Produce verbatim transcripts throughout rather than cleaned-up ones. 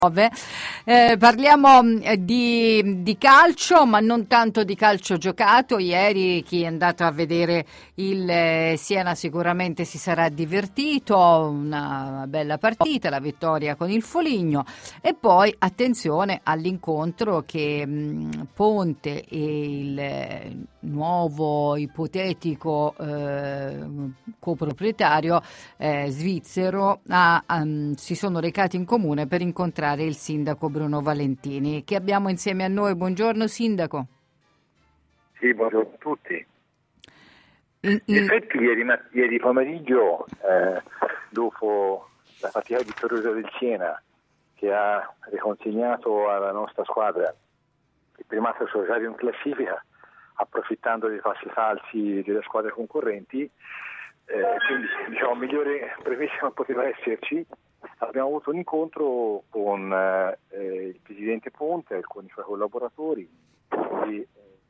Eh, parliamo di, di calcio, ma non tanto di calcio giocato. Ieri chi è andato a vedere il eh, Siena sicuramente si sarà divertito, una bella partita, la vittoria con il Foligno, e poi attenzione all'incontro che mh, Ponte e il eh, nuovo ipotetico eh, coproprietario eh, svizzero ha, um, si sono recati in comune per incontrare il sindaco Bruno Valentini, che abbiamo insieme a noi. Buongiorno sindaco. Sì, buongiorno a tutti. In, in... In effetti ieri, ieri pomeriggio, eh, dopo la partita vittoriosa del Siena, che ha riconsegnato alla nostra squadra il primato societario in classifica, approfittando dei passi falsi delle squadre concorrenti, eh, quindi diciamo migliore premessa non poteva esserci. Abbiamo avuto un incontro con eh, il presidente Ponte e con i suoi collaboratori. E,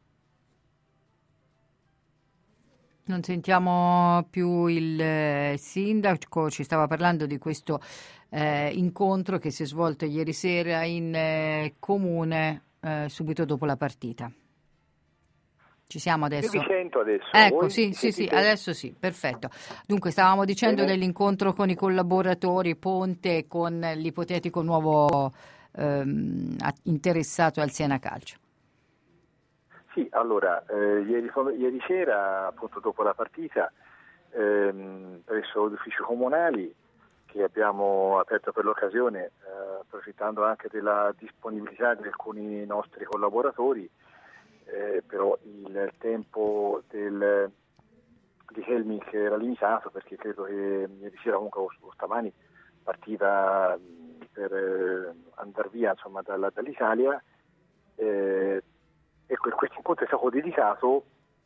non sentiamo più il eh, sindaco, ci stava parlando di questo eh, incontro che si è svolto ieri sera in eh, comune eh, subito dopo la partita. Ci siamo adesso? Io vi sento adesso. Ecco, Voi sì, sì, sì, adesso sì, perfetto. Dunque, stavamo dicendo Bene. dell'incontro con i collaboratori Ponte con l'ipotetico nuovo ehm, interessato al Siena Calcio. Sì, allora, eh, ieri, ieri sera, appunto dopo la partita, ehm, presso gli uffici comunali che abbiamo aperto per l'occasione, eh, approfittando anche della disponibilità di alcuni nostri collaboratori, Eh, però il tempo del, di Helmich era limitato, perché credo che ieri sera comunque o, o stamani partiva per eh, andare via insomma dalla, dall'Italia. Eh, ecco, questo incontro è stato dedicato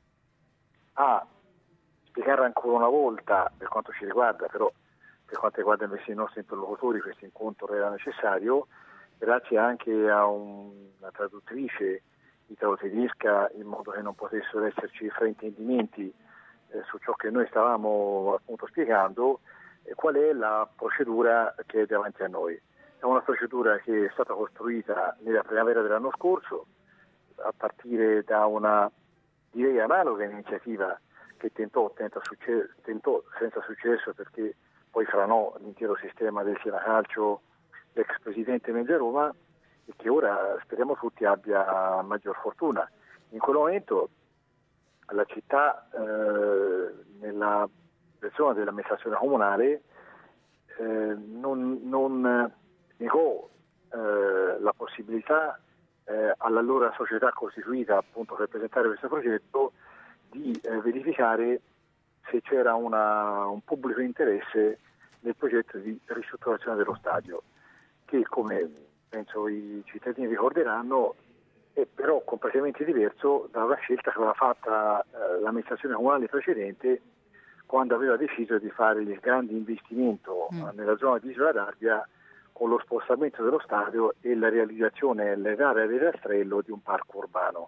a spiegare ancora una volta, per quanto ci riguarda, però per quanto riguarda invece i nostri interlocutori questo incontro era necessario, grazie anche a un, una traduttrice italo-tedesca, in modo che non potessero esserci fraintendimenti eh, su ciò che noi stavamo appunto spiegando, eh, qual è la procedura che è davanti a noi. È una procedura che è stata costruita nella primavera dell'anno scorso, a partire da una, direi, analoga iniziativa che tentò, tenta succe- tentò senza successo, perché poi franò l'intero sistema del Siena Calcio l'ex presidente Mezza Roma, e che ora speriamo tutti abbia maggior fortuna. In quel momento la città, eh, nella persona dell'amministrazione comunale, eh, non, non negò eh, la possibilità eh, all'allora società costituita appunto per presentare questo progetto di eh, verificare se c'era una, un pubblico interesse nel progetto di ristrutturazione dello stadio, che, come penso i cittadini ricorderanno, è però completamente diverso dalla scelta che aveva fatta eh, l'amministrazione comunale precedente, quando aveva deciso di fare il grande investimento mm. nella zona di Isola d'Arbia, con lo spostamento dello stadio e la realizzazione nell'area del Rastrello di un parco urbano.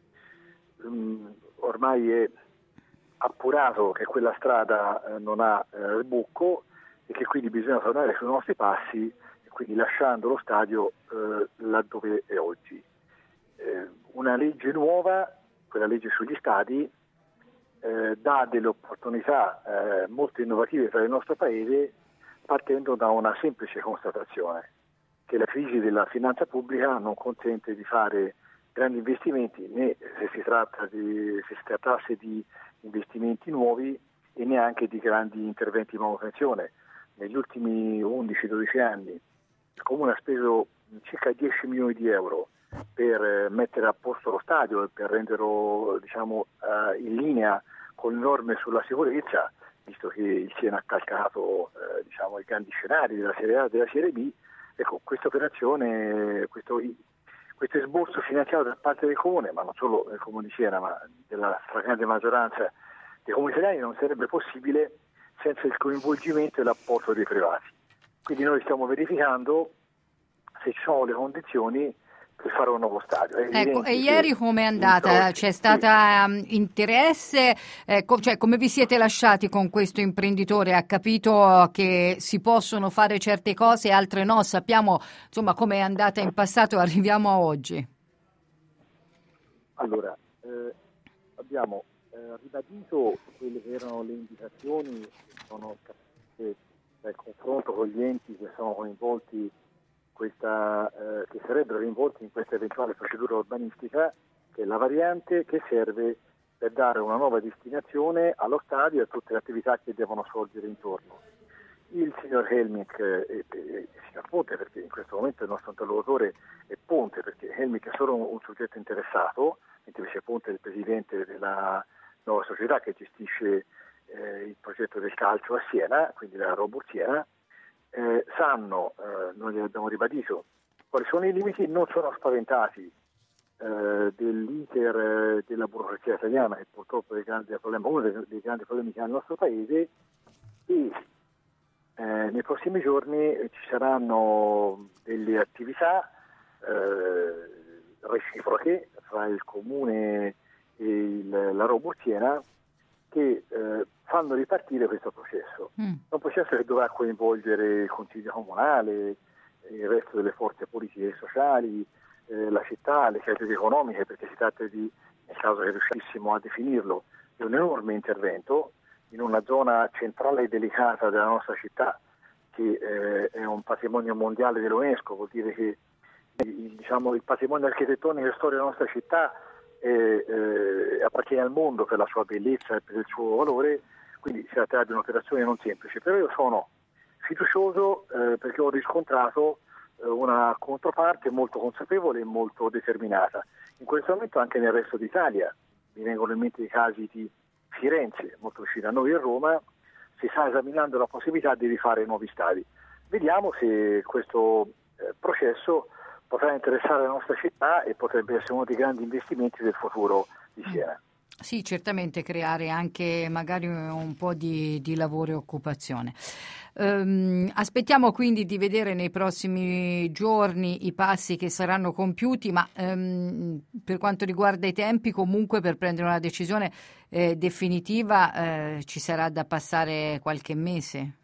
Mm, ormai è appurato che quella strada eh, non ha eh, sbucco, e che quindi bisogna tornare sui nostri passi, quindi lasciando lo stadio eh, laddove è oggi. Eh, una legge nuova, quella legge sugli stadi, eh, dà delle opportunità eh, molto innovative per il nostro Paese, partendo da una semplice constatazione, che la crisi della finanza pubblica non consente di fare grandi investimenti, né se si tratta di, se si trattasse di investimenti nuovi, e neanche di grandi interventi di manutenzione. Negli ultimi undici dodici anni il Comune ha speso circa dieci milioni di euro per mettere a posto lo stadio e per renderlo, diciamo, uh, in linea con le norme sulla sicurezza, visto che il Siena ha calcato uh, diciamo, i grandi scenari della Serie A e della Serie B. Ecco, questa operazione, questo, questo esborso finanziario da parte del Comune, ma non solo del Comune di Siena, ma della stragrande maggioranza dei comuni italiani, non sarebbe possibile senza il coinvolgimento e l'apporto dei privati. Quindi noi stiamo verificando se ci sono le condizioni per fare un nuovo stadio. È ecco, e ieri com'è andata? C'è stata sì. interesse? Eh, co- cioè, come vi siete lasciati con questo imprenditore? Ha capito che si possono fare certe cose e altre no? Sappiamo insomma come è andata in passato, arriviamo a oggi. Allora, eh, abbiamo eh, ribadito quelle che erano le indicazioni che sono capite dal confronto con gli enti che sono coinvolti Questa, eh, che sarebbero coinvolti in questa eventuale procedura urbanistica, che è la variante che serve per dare una nuova destinazione allo stadio e a tutte le attività che devono svolgere intorno. Il signor Helmich e eh, eh, il signor Ponte, perché in questo momento il nostro interlocutore è Ponte, perché Helmich è solo un, un soggetto interessato, mentre invece Ponte è il presidente della nuova società che gestisce eh, il progetto del calcio a Siena, quindi la Robur Siena. Eh, sanno, eh, noi li abbiamo ribadito, quali sono i limiti, non sono spaventati eh, dell'iter eh, della burocrazia italiana, che purtroppo è grande problema, uno dei, dei grandi problemi che ha il nostro paese, e eh, nei prossimi giorni ci saranno delle attività eh, reciproche tra il Comune e il, la Robur Siena che eh, fanno ripartire questo processo. Mm. È un processo che dovrà coinvolgere il Consiglio Comunale, il resto delle forze politiche e sociali, eh, la città, le categorie economiche, perché si tratta di, nel caso che riuscissimo a definirlo, di un enorme intervento in una zona centrale e delicata della nostra città, che eh, è un patrimonio mondiale dell'UNESCO, vuol dire che il, diciamo, il patrimonio architettonico e storico della nostra città E, eh, appartiene al mondo per la sua bellezza e per il suo valore, quindi si tratta di un'operazione non semplice, però io sono fiducioso eh, perché ho riscontrato eh, una controparte molto consapevole e molto determinata. In questo momento anche nel resto d'Italia mi vengono in mente i casi di Firenze, molto vicino a noi a Roma, si sta esaminando la possibilità di rifare nuovi stadi. Vediamo se questo eh, processo potrà interessare la nostra città e potrebbe essere uno dei grandi investimenti del futuro di Siena. Sì, certamente creare anche magari un po' di, di lavoro e occupazione. Um, aspettiamo quindi di vedere nei prossimi giorni i passi che saranno compiuti, ma um, per quanto riguarda i tempi, comunque per prendere una decisione eh, definitiva eh, ci sarà da passare qualche mese.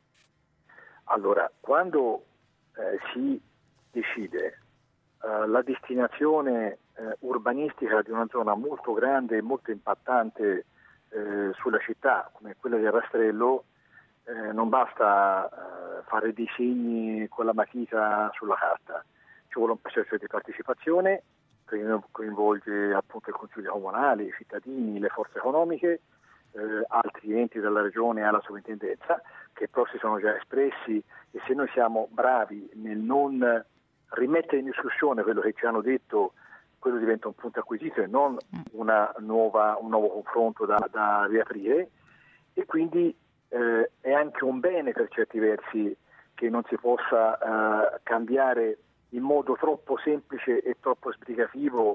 Allora, quando eh, si decide uh, la destinazione uh, urbanistica di una zona molto grande e molto impattante uh, sulla città come quella del Rastrello, uh, non basta uh, fare disegni con la matita sulla carta, ci vuole un processo di partecipazione che coinvolge appunto il Consiglio Comunale, i cittadini, le forze economiche, uh, altri enti della regione e alla sovrintendenza, che però si sono già espressi, e se noi siamo bravi nel non rimettere in discussione quello che ci hanno detto, quello diventa un punto acquisito e non una nuova, un nuovo confronto da, da riaprire, e quindi eh, è anche un bene per certi versi che non si possa eh, cambiare in modo troppo semplice e troppo esplicativo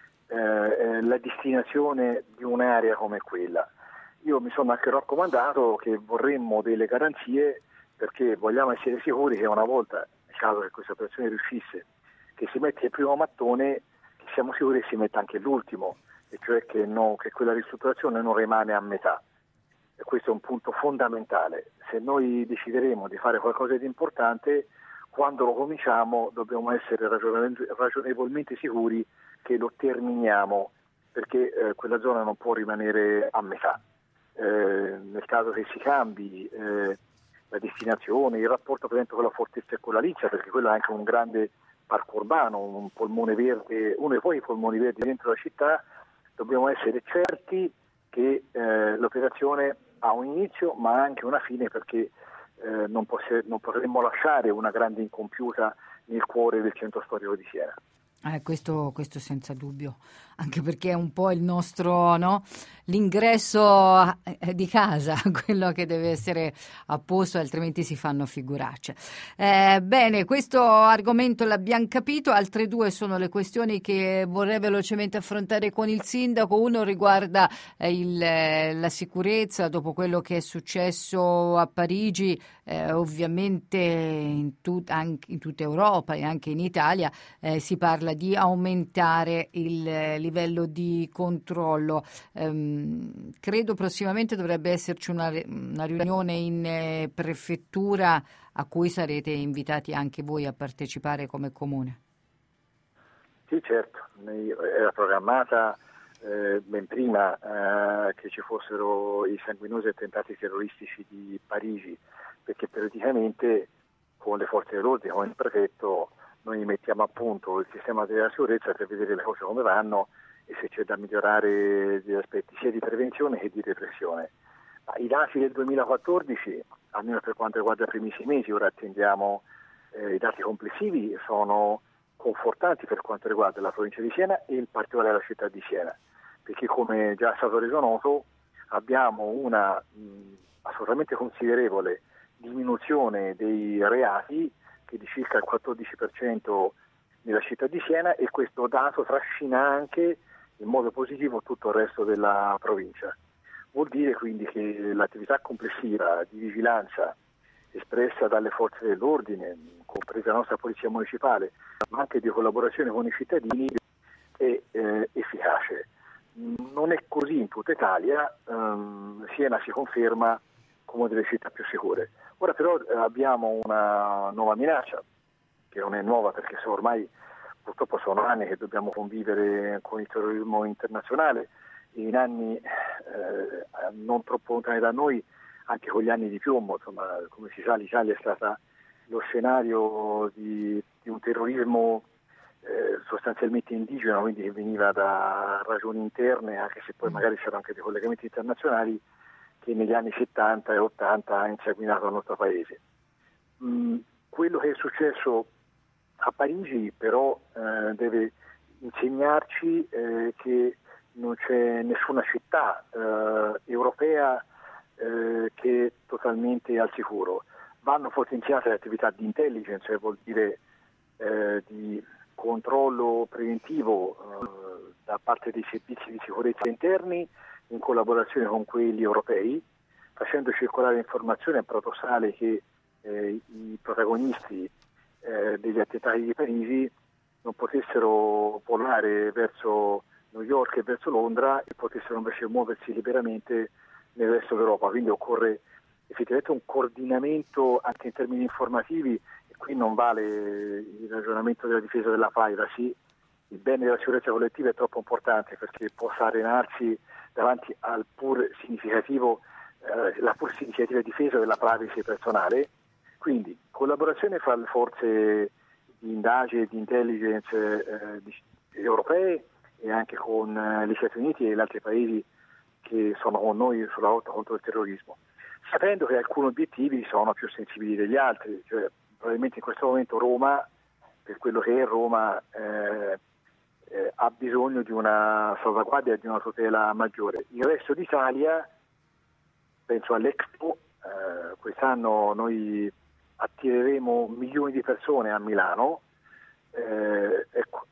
eh, la destinazione di un'area come quella. Io mi sono anche raccomandato che vorremmo delle garanzie, perché vogliamo essere sicuri che una volta, nel caso che questa operazione riuscisse, che si mette il primo mattone, che siamo sicuri che si metta anche l'ultimo, e cioè che, no, che quella ristrutturazione non rimane a metà. E questo è un punto fondamentale. Se noi decideremo di fare qualcosa di importante, quando lo cominciamo dobbiamo essere ragionevolmente sicuri che lo terminiamo, perché eh, quella zona non può rimanere a metà. Eh, nel caso che si cambi eh, la destinazione, il rapporto per esempio con la Fortezza e con la Lizza, perché quello è anche un grande parco urbano, un polmone verde, uno dei pochi polmoni verdi dentro la città, dobbiamo essere certi che eh, l'operazione ha un inizio ma anche una fine, perché eh, non, poss- non potremmo lasciare una grande incompiuta nel cuore del centro storico di Siena. Eh, questo, questo senza dubbio, anche perché è un po' il nostro, no? L'ingresso di casa, quello che deve essere a posto, altrimenti si fanno figuracce. Eh, bene, questo argomento l'abbiamo capito, altre due sono le questioni che vorrei velocemente affrontare con il sindaco. Uno riguarda eh, il, la sicurezza dopo quello che è successo a Parigi, eh, ovviamente in, tut, anche in tutta Europa e anche in Italia eh, si parla di aumentare il eh, livello di controllo. Ehm, credo prossimamente dovrebbe esserci una, una riunione in eh, prefettura a cui sarete invitati anche voi a partecipare come comune. Sì, certo, era programmata eh, ben prima eh, che ci fossero i sanguinosi attentati terroristici di Parigi, perché periodicamente con le forze dell'ordine, con il prefetto, noi mettiamo a punto il sistema della sicurezza per vedere le cose come vanno e se c'è da migliorare gli aspetti sia di prevenzione che di repressione. Ma i dati del duemilaquattordici, almeno per quanto riguarda i primi sei mesi, ora attendiamo eh, i dati complessivi, sono confortanti per quanto riguarda la provincia di Siena e in particolare la città di Siena, perché come già è stato reso noto abbiamo una mh, assolutamente considerevole diminuzione dei reati, che di circa il quattordici per cento nella città di Siena, e questo dato trascina anche in modo positivo tutto il resto della provincia. Vuol dire quindi che l'attività complessiva di vigilanza espressa dalle forze dell'ordine, compresa la nostra polizia municipale, ma anche di collaborazione con i cittadini, è eh, efficace. Non è così in tutta Italia, ehm, Siena si conferma come una delle città più sicure. Ora però eh, abbiamo una nuova minaccia, che non è nuova perché se ormai purtroppo sono anni che dobbiamo convivere con il terrorismo internazionale, e in anni eh, non troppo lontani da noi, anche con gli anni di piombo, insomma, come si sa, l'Italia è stata lo scenario di, di un terrorismo eh, sostanzialmente indigeno, quindi che veniva da ragioni interne, anche se poi magari c'erano anche dei collegamenti internazionali, che negli anni settanta e ottanta ha insanguinato il nostro paese. Mm, quello che è successo a Parigi però eh, deve insegnarci eh, che non c'è nessuna città eh, europea eh, che è totalmente al sicuro. Vanno potenziate le attività di intelligence, cioè vuol dire eh, di controllo preventivo eh, da parte dei servizi di sicurezza interni in collaborazione con quelli europei, facendo circolare informazioni a protossale che eh, i protagonisti eh, degli attentati di Parigi non potessero volare verso New York e verso Londra e potessero invece muoversi liberamente nel resto d'Europa. Quindi occorre effettivamente un coordinamento anche in termini informativi, e qui non vale il ragionamento della difesa della privacy. Il bene della sicurezza collettiva è troppo importante perché possa arenarsi davanti al pur significativo, eh, la pur significativa difesa della privacy personale. Quindi collaborazione fra le forze di indagine, di intelligence eh, di, europee e anche con eh, gli Stati Uniti e gli altri paesi che sono con noi sulla lotta contro il terrorismo, sapendo che alcuni obiettivi sono più sensibili degli altri, cioè probabilmente in questo momento Roma, per quello che è Roma, eh, eh, ha bisogno di una salvaguardia e di una tutela maggiore. Il resto d'Italia, penso all'Expo, eh, quest'anno noi attireremo milioni di persone a Milano, eh, ecco,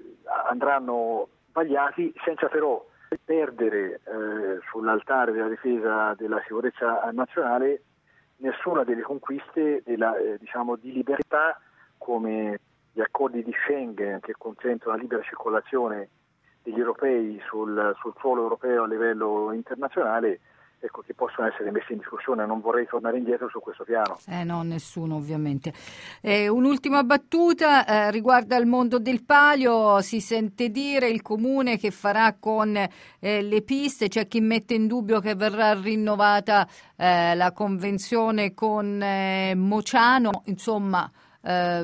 andranno vagliati senza però perdere eh, sull'altare della difesa della sicurezza nazionale nessuna delle conquiste della, eh, diciamo, di libertà, come gli accordi di Schengen che consentono la libera circolazione degli europei sul, sul suolo europeo a livello internazionale, ecco, che possono essere messi in discussione. Non vorrei tornare indietro su questo piano. Eh no, nessuno ovviamente. Eh, un'ultima battuta eh, riguarda il mondo del palio. Si sente dire il comune che farà con eh, le piste, c'è chi mette in dubbio che verrà rinnovata eh, la convenzione con eh, Mociano, insomma. Uh,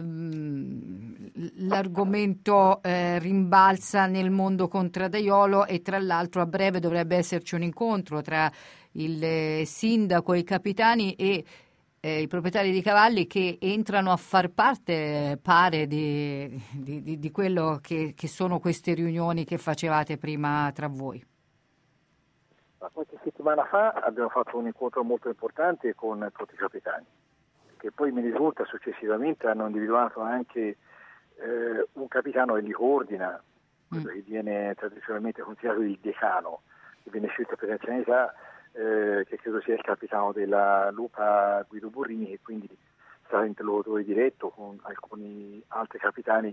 l'argomento uh, rimbalza nel mondo contradaiolo, e tra l'altro a breve dovrebbe esserci un incontro tra il eh, sindaco e i capitani e eh, i proprietari di cavalli, che entrano a far parte, pare, di, di, di, di quello che, che sono queste riunioni che facevate prima tra voi. Qualche settimana fa abbiamo fatto un incontro molto importante con tutti i capitani, che poi mi risulta successivamente hanno individuato anche eh, un capitano che li coordina, quello mm. che viene tradizionalmente considerato il decano, che viene scelto per anzianità, eh, che credo sia il capitano della Lupa Guido Burrini, che quindi sarà interlocutore diretto con alcuni altri capitani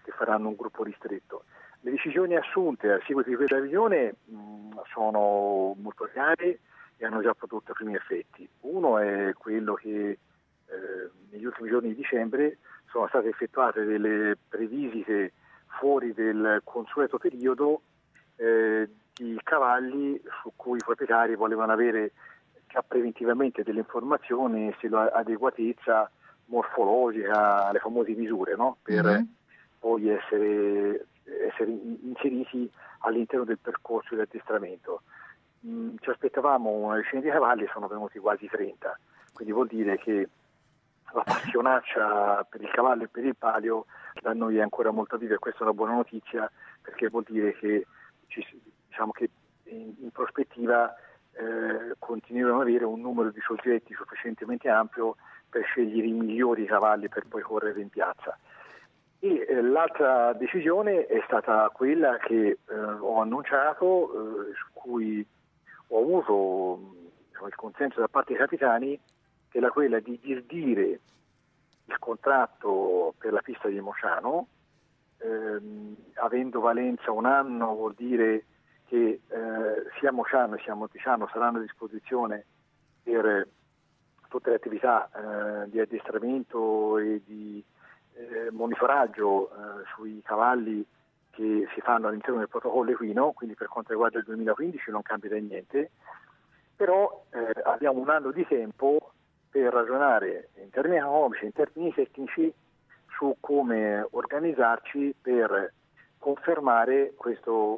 che faranno un gruppo ristretto. Le decisioni assunte a seguito di questa revisione mh, sono molto chiare e hanno già prodotto i primi effetti. Uno è quello che eh, negli ultimi giorni di dicembre sono state effettuate delle previsite fuori del consueto periodo eh, di cavalli su cui i proprietari volevano avere già preventivamente delle informazioni sull'adeguatezza morfologica, le famose misure, no? Per mm-hmm. poi essere, essere inseriti all'interno del percorso di addestramento. Mm, ci aspettavamo una decina di cavalli, sono venuti quasi trenta, quindi vuol dire che la passionaccia per il cavallo e per il palio da noi è ancora molto viva, e questa è una buona notizia, perché vuol dire che, ci, diciamo che in, in prospettiva eh, continueranno ad avere un numero di soggetti sufficientemente ampio per scegliere i migliori cavalli per poi correre in piazza. E eh, l'altra decisione è stata quella che eh, ho annunciato, eh, su cui ho avuto diciamo, il consenso da parte dei capitani, che era quella di disdire il contratto per la pista di Mociano, ehm, avendo valenza un anno vuol dire che eh, sia Mociano sia Monticiano saranno a disposizione per tutte le attività eh, di addestramento e di eh, monitoraggio eh, sui cavalli che si fanno all'interno del protocollo equino, quindi per quanto riguarda il duemilaquindici non cambierà niente, però eh, abbiamo un anno di tempo per ragionare in termini economici, in termini tecnici, su come organizzarci per confermare questo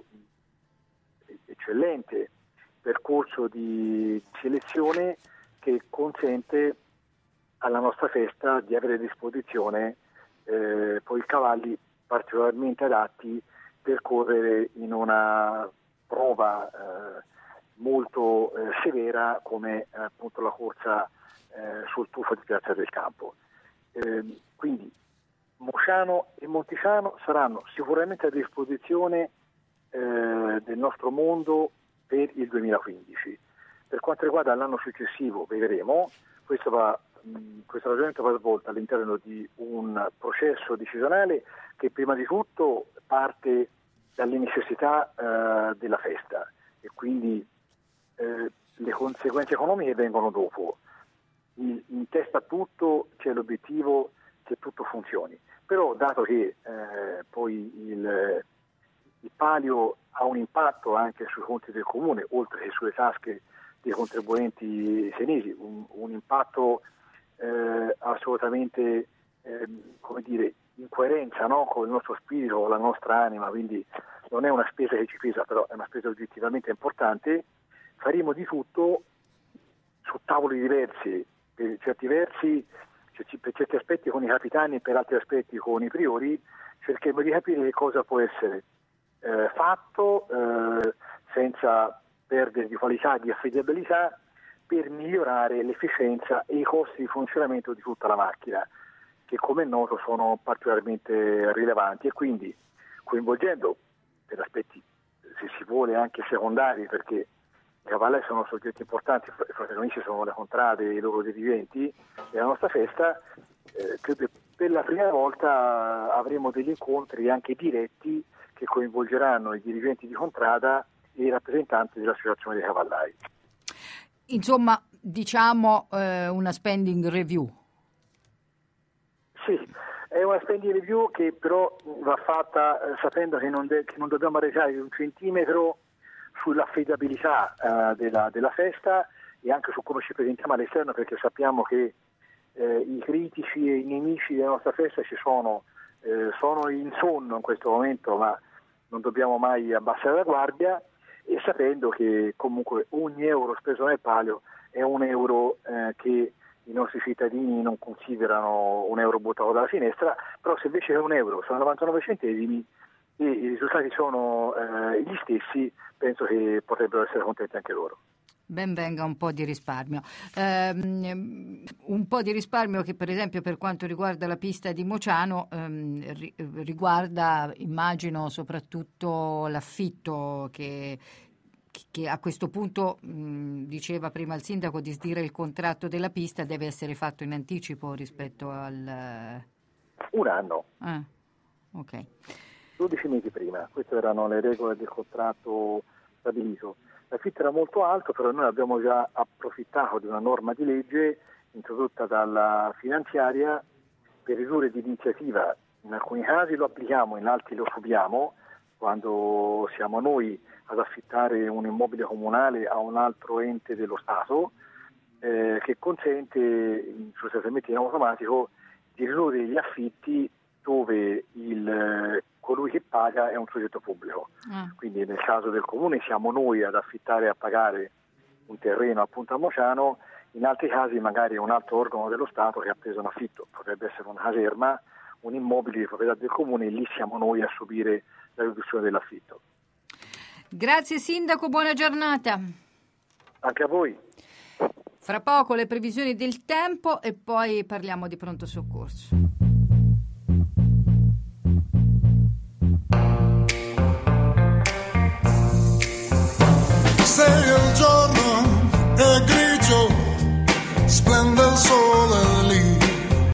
eccellente percorso di selezione che consente alla nostra festa di avere a disposizione eh, poi cavalli particolarmente adatti per correre in una prova eh, molto eh, severa come eh, appunto la corsa eh, sul tufo di Piazza del Campo. Eh, quindi Mociano e Monticiano saranno sicuramente a disposizione eh, del nostro mondo per il duemilaquindici. Per quanto riguarda l'anno successivo vedremo, questo, va, mh, questo ragionamento va svolto all'interno di un processo decisionale che prima di tutto parte dalle necessità eh, della festa e quindi eh, le conseguenze economiche vengono dopo. In, in testa a tutto c'è l'obiettivo che tutto funzioni, però dato che eh, poi il, il palio ha un impatto anche sui conti del comune, oltre che sulle tasche dei contribuenti senesi, un, un impatto eh, assolutamente eh, come dire, in coerenza, no? Con il nostro spirito, con la nostra anima, quindi non è una spesa che ci pesa, però è una spesa oggettivamente importante. Faremo di tutto su tavoli diversi, per certi versi, per certi aspetti con i capitani e per altri aspetti con i priori, cercheremo di capire che cosa può essere eh, fatto eh, senza perdere di qualità e di affidabilità per migliorare l'efficienza e i costi di funzionamento di tutta la macchina, che come è noto sono particolarmente rilevanti, e quindi coinvolgendo per aspetti, se si vuole, anche secondari, perché i cavalli sono soggetti importanti, i protagonisti sono le contrade e i loro dirigenti della nostra festa, eh, credo che per la prima volta avremo degli incontri anche diretti che coinvolgeranno i dirigenti di contrada e i rappresentanti dell'associazione dei cavallai. Insomma, diciamo eh, una spending review. Sì, è una spending review che però va fatta eh, sapendo che non, de- che non dobbiamo arrecare un centimetro sull'affidabilità eh, della, della festa e anche su come ci presentiamo all'esterno, perché sappiamo che eh, i critici e i nemici della nostra festa ci sono, eh, sono in sonno in questo momento, ma non dobbiamo mai abbassare la guardia, e sapendo che comunque ogni euro speso nel palio è un euro eh, che i nostri cittadini non considerano un euro buttato dalla finestra, però se invece è un euro sono novantanove centesimi e i risultati sono eh, gli stessi, penso che potrebbero essere contenti anche loro. Ben venga un po' di risparmio. Um, un po' di risparmio che per esempio per quanto riguarda la pista di Mociano um, ri- riguarda, immagino, soprattutto l'affitto che, che a questo punto, mh, diceva prima il sindaco, di sdire il contratto della pista deve essere fatto in anticipo rispetto al... Un anno. Ah. ok. dodici mesi prima, queste erano le regole del contratto stabilito. L'affitto era molto alto, però noi abbiamo già approfittato di una norma di legge introdotta dalla finanziaria per ridurre di iniziativa. In alcuni casi lo applichiamo, in altri lo subiamo, quando siamo noi ad affittare un immobile comunale a un altro ente dello Stato, eh, che consente sostanzialmente in automatico di ridurre gli affitti dove il, colui che paga è un soggetto pubblico. Ah. Quindi nel caso del comune siamo noi ad affittare e a pagare un terreno appunto a Mociano, in altri casi magari è un altro organo dello Stato che ha preso un affitto, potrebbe essere una caserma, un immobile di proprietà del comune, e lì siamo noi a subire la riduzione dell'affitto. Grazie Sindaco, buona giornata. Anche a voi. Fra poco le previsioni del tempo e poi parliamo di pronto soccorso. Se il giorno è grigio, splende il sole.